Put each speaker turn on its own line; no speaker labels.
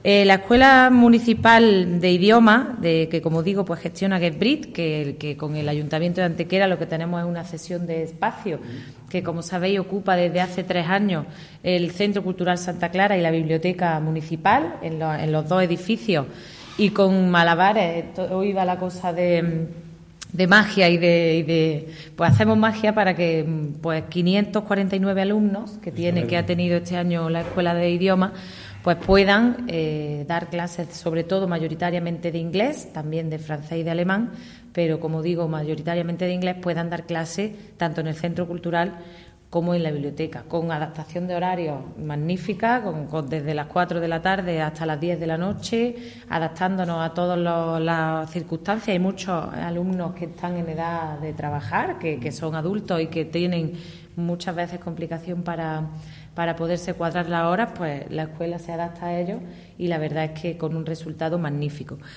La Escuela Municipal de Idiomas, que como digo, pues gestiona GetBrit, que con el Ayuntamiento de Antequera lo que tenemos es una cesión de espacio que, como sabéis, ocupa desde hace 3 años el Centro Cultural Santa Clara y la Biblioteca Municipal en los 2 edificios, y con malabares, hoy va la cosa de magia pues hacemos magia para que pues 549 alumnos que ha tenido este año la Escuela de Idiomas pues puedan dar clases, sobre todo mayoritariamente de inglés, también de francés y de alemán, pero como digo, mayoritariamente de inglés, puedan dar clases tanto en el Centro Cultural como en la biblioteca, con adaptación de horarios magnífica, desde las 4 de la tarde hasta las 10 de la noche, adaptándonos a todas las circunstancias. Hay muchos alumnos que están en edad de trabajar, que son adultos y que tienen muchas veces complicación para poderse cuadrar las horas, pues la escuela se adapta a ellos y la verdad es que con un resultado magnífico.